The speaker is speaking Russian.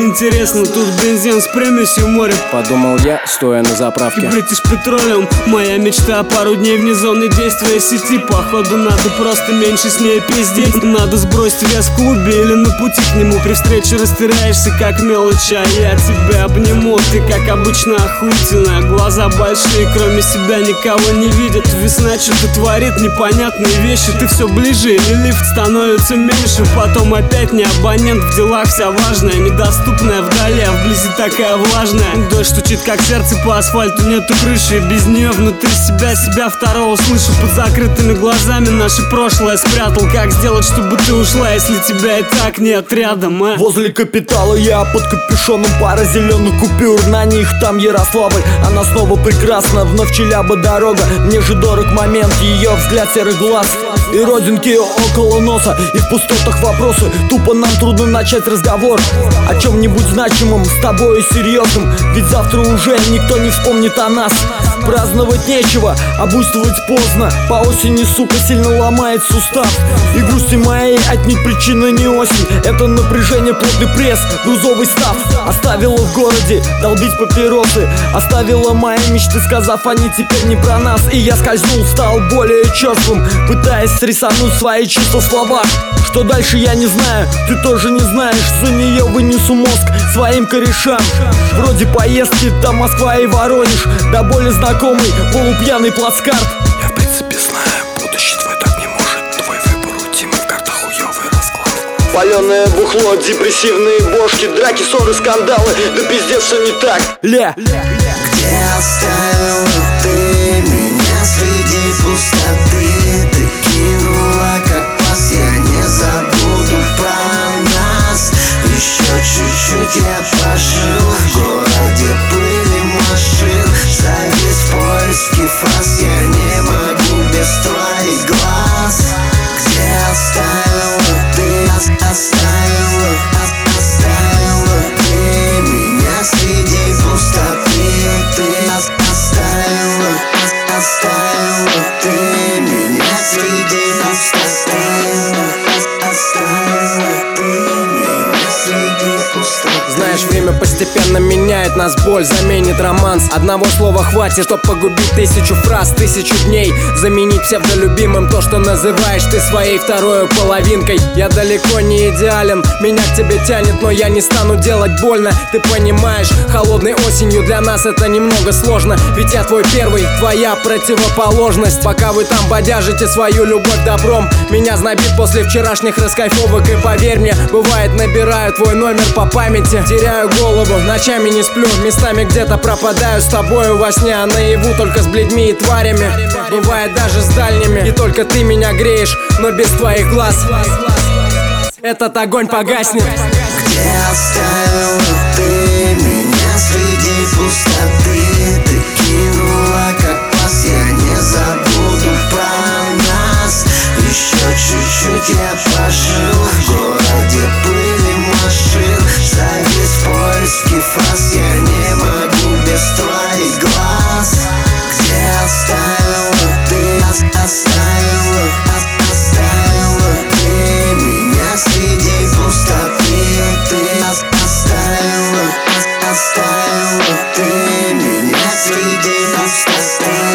интересно, тут бензин с примесью моря, подумал я, стоя на заправке. British Petroleum, моя мечта, пару дней вне зоны действия сети. Походу надо просто меньше с ней пиздеть. Надо сбросить вес в клубе или на пути к нему. При встрече растеряешься как мелочь, а я тебя обниму. Ты как обычно охуительная, глаза большие, кроме себя никого не видят. Весна что-то творит непонятные вещи. Ты все ближе, или лифт становится меньше. Потом опять не абонент, в делах вся важная, недоступная вдали, а вблизи такая влажная. Дождь стучит как сердце по асфальту, нету крыши, и без нее внутри себя второго слышу. Под закрытыми глазами наше прошлое спрятал. Как сделать, чтобы ты ушла, если тебя и так нет рядом, а? Возле Капитала я под капюшоном, пара зеленых купюр, на них там Ярославль. Она снова прекрасна, вновь Челяба дорога. Мне же дорог момент, ее взгляд серых глаз и родинки около носа. И в пустотах вопросы, тупо нам трудно начать разговор о чем-нибудь значимом, с тобой серьезным. Ведь завтра уже никто не вспомнит о нас. Праздновать нечего, а буйствовать поздно. По осени, сука, сильно ломает сустав. И грусти моей отнюдь причина не осень. Это напряжение, плотный пресс, грузовый став. Оставила в городе долбить папиросы, оставила мои мечты, сказав, они теперь не про нас. И я скользнул, стал более черствым, пытаясь срисануть свои чувства в словах. Что дальше я не знаю, ты тоже не знаешь. За нее вынесу мозг своим корешам. Вроде поездки до Москва и Воронеж, до боли знакомый полупьяный плацкарт. Я в принципе знаю, будущий твой так не может. Твой выбор у Тимы в картах хуёвый расклад. Паленое бухло, депрессивные бошки, драки, ссоры, скандалы, да пиздец, все не так. Где оставила ты меня среди пустоты? Ты кинула как пас, я не забуду про нас. Еще чуть-чуть я пожил в городе пыли машин. Завис в поиске фраз, я не могу без твоих глаз. Где оставила ты, оставила ты меня среди пустоты? Ты оставила ты меня среди пустоты? Оставила ты меня среди пустоты? Знаешь, время постепенно меняет нас, боль заменит романс. Одного слова хватит, чтоб погубить 1000 фраз, 1000 дней. Заменить псевдолюбимым то, что называешь ты своей второй половинкой. Я далеко не идеален, меня к тебе тянет, но я не стану делать больно. Ты понимаешь, холодной осенью для нас это немного сложно. Ведь я твой первый, твоя противоположность. Пока вы там бодяжите свою любовь добром, меня знобит после вчерашних раскайфовок. И поверь мне, бывает, набираю твой номер по памяти, теряю голову, ночами не сплю, местами где-то пропадаю с тобою во сне, а наяву только с бледьми и тварями. Бывает даже с дальними, и только ты меня греешь, но без твоих глаз этот огонь погаснет. Где оставила ты меня среди пустоты? Ты кинула как пас, я не забуду про нас. Еще чуть-чуть я пожил в городе пыли машин. Завис в поиске фраз, я не могу без твоих глаз. Где оставила ты, оставила ты меня среди пустоты? Ты оставила ты меня среди пустоты?